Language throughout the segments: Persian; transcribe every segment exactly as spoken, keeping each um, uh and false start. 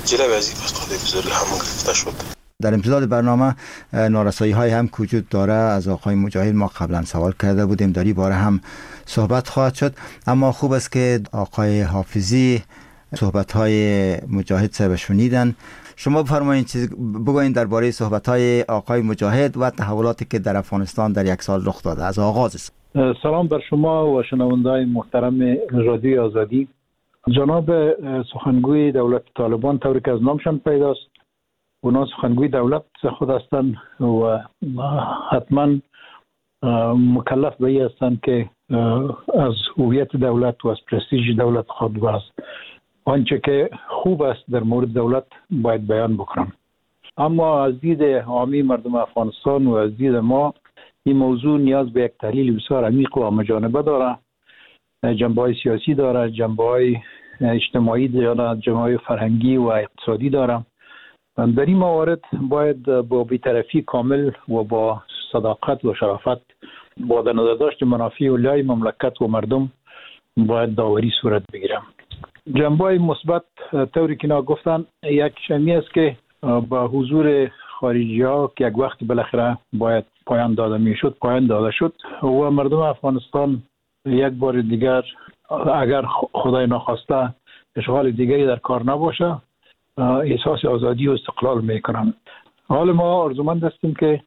جلوی از این پاسخهای بزرگ همون گرفته شد. در امتداد برنامه نارسایی های هم وجود داره. از آقای مجاهد ما قبلا سوال کرده بودیم، در این باره هم صحبت خواهد شد، اما خوب است که آقای حافظی صحبت های مجاهد صاحب شنیدن. شما بفرمایید چیز بگوین درباره صحبت های آقای مجاهد و تحولاتی که در افغانستان در یک سال رخ داده. از آغاز است. سلام بر شما و شنوندگان محترم رادیوی آزادی. جناب سخنگوی دولت طالبان طوری که از نامشان پیداست، اونا سخنگوی دولت خود هستند و حتما مکلف به این هستند که از هویت دولت و از پرستیژ دولت خود و از آنچه که خوب است در مورد دولت باید بیان بکنم. اما از دید عامی مردم افغانستان و از دید ما این موضوع نیاز به یک تحلیل بسیار عمیق و همه‌جانبه داره. جنبه‌های سیاسی داره، جنبه‌های اجتماعی داره، جنبه‌های فرهنگی و اقتصادی داره. در این موارد باید با بی‌طرفی کامل و با صداقت و شرافت با در نظر داشت منافع اولای مملکت و مردم باید داوری صورت بگیرم. جنبه‌های مثبت طوری که نا گفتن، یک شمی است که با حضور خارجی ها که یک وقت بالاخره باید پایان داده میشد پایان داده شد و مردم افغانستان یک بار دیگر اگر خدای ناخواسته اشغال دیگری در کار نباشه احساس آزادی و استقلال میکنن. حال ما آرزومند هستیم که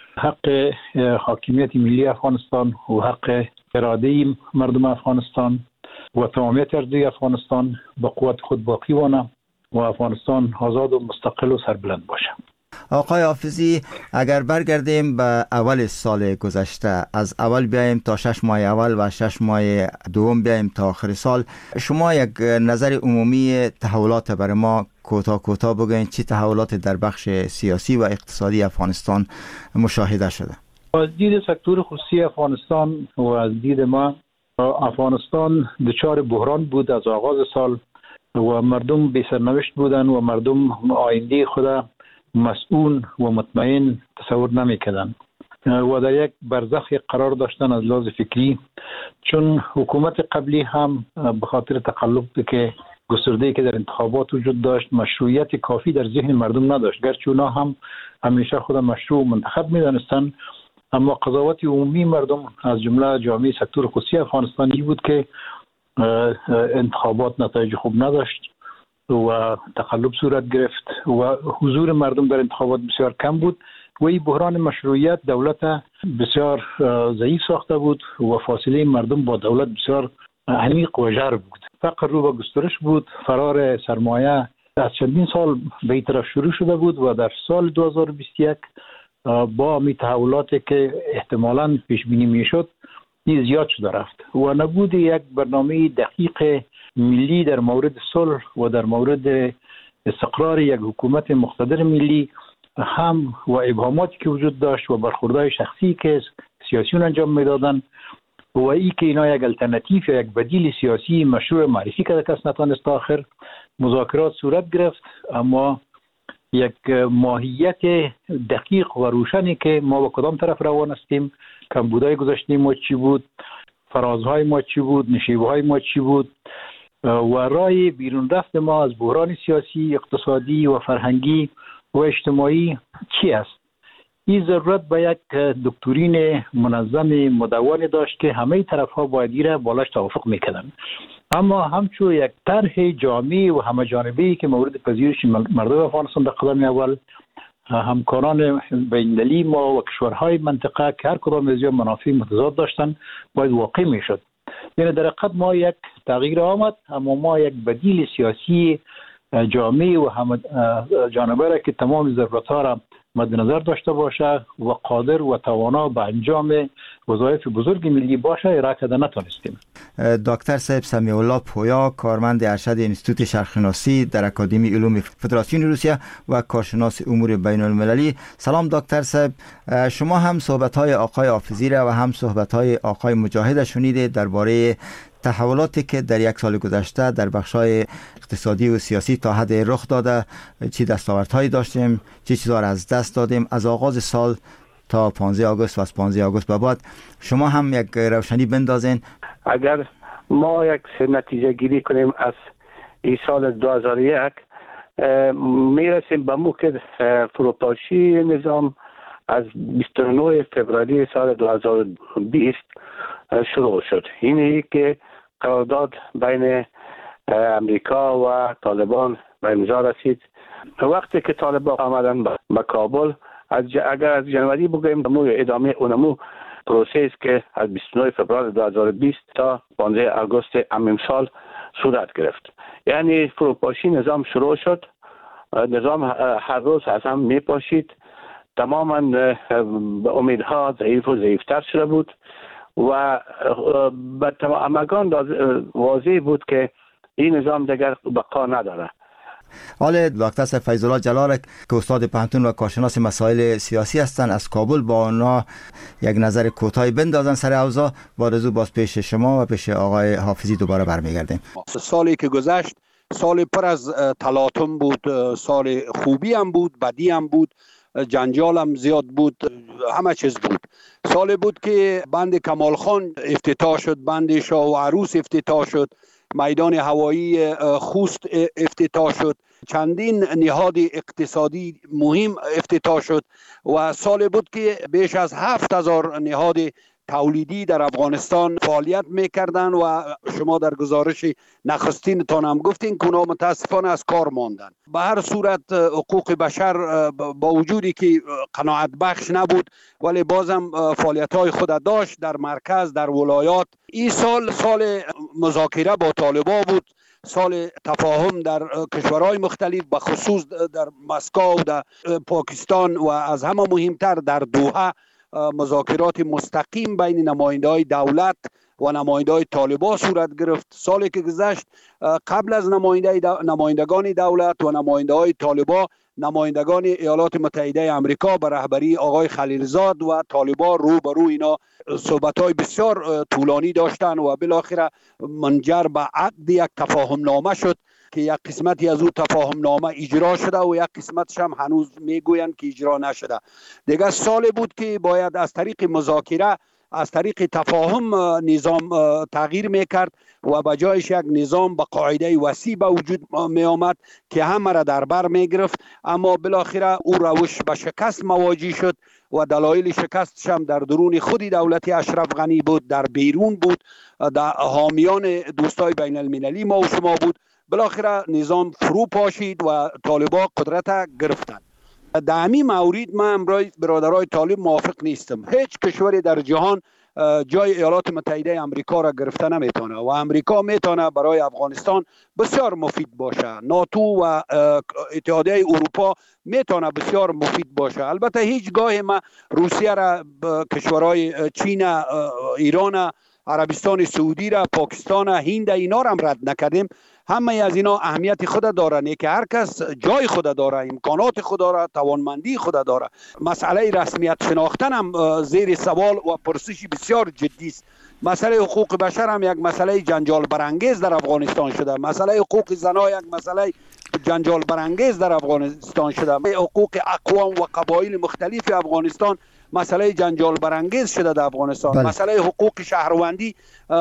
حق حاکمیت ملی افغانستان و حق اراده مردم افغانستان و تمامیت ارضی افغانستان با قوت خود باقی مانه و افغانستان آزاد و مستقل و سربلند باشه. آقای حافظی، اگر برگردیم به اول سال گذشته، از اول بیایم تا شش ماه اول و شش ماه دوم بیایم تا آخر سال، شما یک نظر عمومی تحولات برای ما کوتاه کوتاه بگوین. چی تحولات در بخش سیاسی و اقتصادی افغانستان مشاهده شده؟ از دید سکتور خصوصی افغانستان و از دید ما، افغانستان دچار بحران بود از آغاز سال و مردم بی سرنوشت بودن و مردم آینده خود مسئول و مطمئن تصور نمی‌کردند و در یک برزخ قرار داشتن از لحاظ فکری، چون حکومت قبلی هم به خاطر تقلب که گسترده‌ای که در انتخابات وجود داشت مشروعیت کافی در ذهن مردم نداشت، گرچه اونا هم همیشه خود مشروع منتخب می‌دانستند، اما قضاوت عمومی مردم از جمله جامعه سکتور خصوصی افغانستانی بود که انتخابات نتایج خوب نداشت و تقلب صورت گرفت و حضور مردم در انتخابات بسیار کم بود و این بحران مشروعیت دولت بسیار ضعیف ساخته بود و فاصله مردم با دولت بسیار عمیق و ژرف بود. فقر رو به گسترش بود، فرار سرمایه از چندین سال به این طرف شروع شده بود و در سال دو هزار و بیست و یک با می تحولاتی که احتمالاً پیش بینی میشد این زیاد شده رفت و نبود یک برنامه دقیق ملی در مورد صلح و در مورد استقرار یک حکومت مقتدر ملی هم و ابهاماتی که وجود داشت و برخوردهای شخصی که سیاسیون انجام میدادن و ای که اینا یک الټرناتیو یا یک بدیل سیاسی مشروع معرفی کرده کس نتوانست تا آخر مذاکرات صورت گرفت، اما یک ماهیت دقیق و روشنی که ما با کدام طرف روان هستیم، کمبودهای گذشته ما چی بود، فرازهای ما چی بود، نشیبهای ما چی بود و راه بیرون رفت ما از بحران سیاسی، اقتصادی و فرهنگی و اجتماعی چی است. این ضرورت به یک دکترین منظم مدون داشت که همه طرف‌ها باید را بالاش توافق میکردن، اما همچون یک طرح جامع و همه جانبه‌ای که مورد پذیرش مردم افغانستان در قدم اول همکاران بین‌المللی ما و کشورهای منطقه که هر کدام از این منافع متضاد داشتن باید واقع میشد. یعنی در حقیقت ما یک تغییر آمد، اما ما یک بدیل سیاسی جامع و همه جانبه را که تمام ضرورت‌ها را مد نظر داشته باشه و قادر و توانا به انجام وظایف بزرگ ملی باشه ارائه کرده نتونستیم. دکتر صاحب سمیع الله پویا، کارمند ارشد انستیتوت شرقشناسی در اکادمی علوم فدراسیون روسیه و کارشناس امور بین المللی. سلام دکتر صاحب، شما هم صحبت‌های آقای حافظی را و هم صحبت‌های آقای مجاهد شنیدید درباره تحولاتی که در یک سال گذشته در بخش‌های اقتصادی و سیاسی تا حد رخ داده، چی دستاوردهایی داشتیم، چی چیزا را از دست دادیم از آغاز سال تا پانزده آگوست و از پانزده آگوست به بعد. شما هم یک روشنی بندازین. اگر ما یک نتیجه گیری کنیم از این سال دو هزار و یک، میرسیم به مو که فروپاشی نظام از بیست و نه فوریه سال دو هزار و بیست شروع شد. اینه که قرارداد بین امریکا و طالبان به امضا رسید. وقتی که طالبان آمدن به کابل، از اگر از جنوری بگوییم ادامه اونمو پروسه است که از بیست و نه فوریه دو هزار و بیست تا پانزده آگوست همین سال صورت گرفت. یعنی فروپاشی نظام شروع شد. نظام هر روز از هم می پاشید. تماما به امیدها ضعیف و ضعیفتر شده بود و به همگان واضح بود که این نظام دیگر بقا نداره. حال دکتر فیض الله جلال که استاد پهنتون و کارشناس مسائل سیاسی هستند از کابل با آنها یک نظر کوتاهی بندازن سر اوضاع. با رجوع باز پیش شما و پیش آقای حافظی دوباره برمیگردیم. سالی که گذشت سال پر از تلاطم بود، سال خوبی هم بود، بدی هم بود، جنجال هم زیاد بود، همه چیز بود. سال بود که بند کمال خان افتتاح شد، بند شاه و عروس افتتاح شد، میدان هوایی خوست افتتاح شد، چندین نهاد اقتصادی مهم افتتاح شد و سال بود که بیش از هفت هزار نهاد تولیدی در افغانستان فعالیت میکردن و شما در گزارش نخستین تان هم گفتین که اونا متاسفانه از کار ماندن. به هر صورت حقوق بشر با وجودی که قناعت بخش نبود ولی بازم فعالیت های خود داشت در مرکز، در ولایات. این سال سال مذاکره با طالبان بود، سال تفاهم در کشورهای مختلف، به خصوص در مسکو و در پاکستان و از همه مهمتر در دوحه مذاکرات مستقیم بین نماینده‌های دولت و نماینده‌های طالبان صورت گرفت. سالی که گذشت قبل از نماینده دو... نمایندگان دولت و نماینده‌های طالبان، نمایندگان ایالات متحده آمریکا به رهبری آقای خلیلزاد و طالبان رو به رو اینا صحبت‌های بسیار طولانی داشتن و بالاخره منجر به عقد یک تفاهم نامه شد که یک قسمتی از او تفاهم نامه اجرا شده و یک قسمتش هم هنوز میگویند که اجرا نشده. دیگه سال بود که باید از طریق مذاکره، از طریق تفاهم نظام تغییر میکرد و به جایش یک نظام با قاعده وسیع به وجود می آمد که همه را در بر می گرفت. اما بالاخره او روش به شکست مواجه شد و دلایل شکستش هم در درون خودی دولت اشرف غنی بود، در بیرون بود، در حامیان دوستای بین المللی ما و شما بود. بالاخره نظام فرو پاشید و طالبان قدرت گرفتند. در همین مورد من امروز برادرای طالب موافق نیستم. هیچ کشوری در جهان جای ایالات متحده آمریکا را گرفته نمیتونه و آمریکا میتونه برای افغانستان بسیار مفید باشه. ناتو و اتحادیه اروپا میتونه بسیار مفید باشه. البته هیچ گاهی ما روسیه را، کشورهای چین، ایران، عربستان سعودی را، پاکستان، هند اینا را هم رد نکردیم. همه از اینا اهمیت خود دارن که هر کس جای خود داره، امکانات خود داره، توانمندی خود داره. مسئله رسمیت شناختن هم زیر سوال و پرسش بسیار جدی است. مسئله حقوق بشر هم یک مسئله جنجال برانگیز در افغانستان شده. مسئله حقوق زنان یک مسئله جنجال برانگیز در افغانستان شده. حقوق اقوام و قبایل مختلف افغانستان مسئله جنجال برانگیز شده در افغانستان. بله. مسئله حقوق شهروندی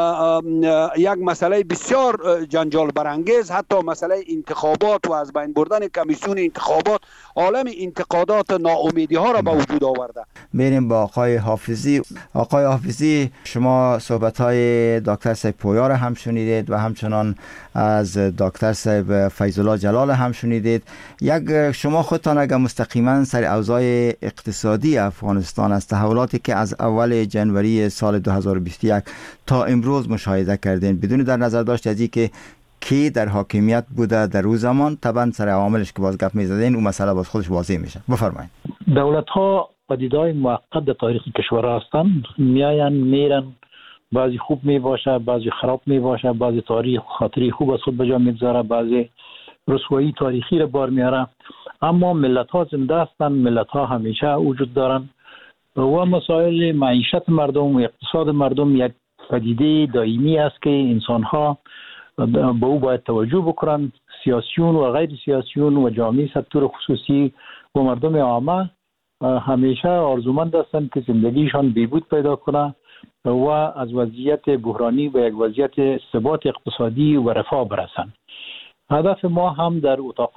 یک مسئله بسیار جنجال برانگیز، حتی مسئله انتخابات و از بین بردن کمیسیون انتخابات عالم انتقادات ناامیدی ها را به وجود آورده. میریم با آقای حافظی. آقای حافظی، شما صحبت های دکتر صاحب پویا را هم شنیدید و همچنان از دکتر صاحب فیض الله جلال هم شنیدید. یک شما خودتان اگر مستقیما سر اوضاع اقتصادی افغانستان از تحولاتی که از اول جنوری سال دو هزار و بیست و یک تا امروز مشاهده کردین، بدون در نظر داشت از اینکه کی در حاکمیت بوده در روز زمان، طبعا سر عواملش که باز گپ میزدین اون مسئله باز خودش واضح میشه. بفرمایید. دولت ها پدیدهای موقت در تاریخ کشور هستند، میاین میرن، بعضی خوب می باشه، بعضی خراب می باشه، بعضی تاریخ خاطری خوب از خود به جا میگذاره، بعضی رسوایی تاریخی را بار میاره. اما ملت ها زنده هستند، ملت ها همیشه وجود دارن و مسائل معیشت مردم و اقتصاد مردم یک پدیده دائمی است که انسان ها به او باید توجه بکنند. سیاسیون و غیر سیاسیون و جامعه سکتور خصوصی و مردم عامه همیشه آرزومند هستند که زندگیشان بهبود پیدا کنه و از وضعیت بحرانی به یک وضعیت ثبات اقتصادی و رفاه برسند. هدف ما هم در اتاق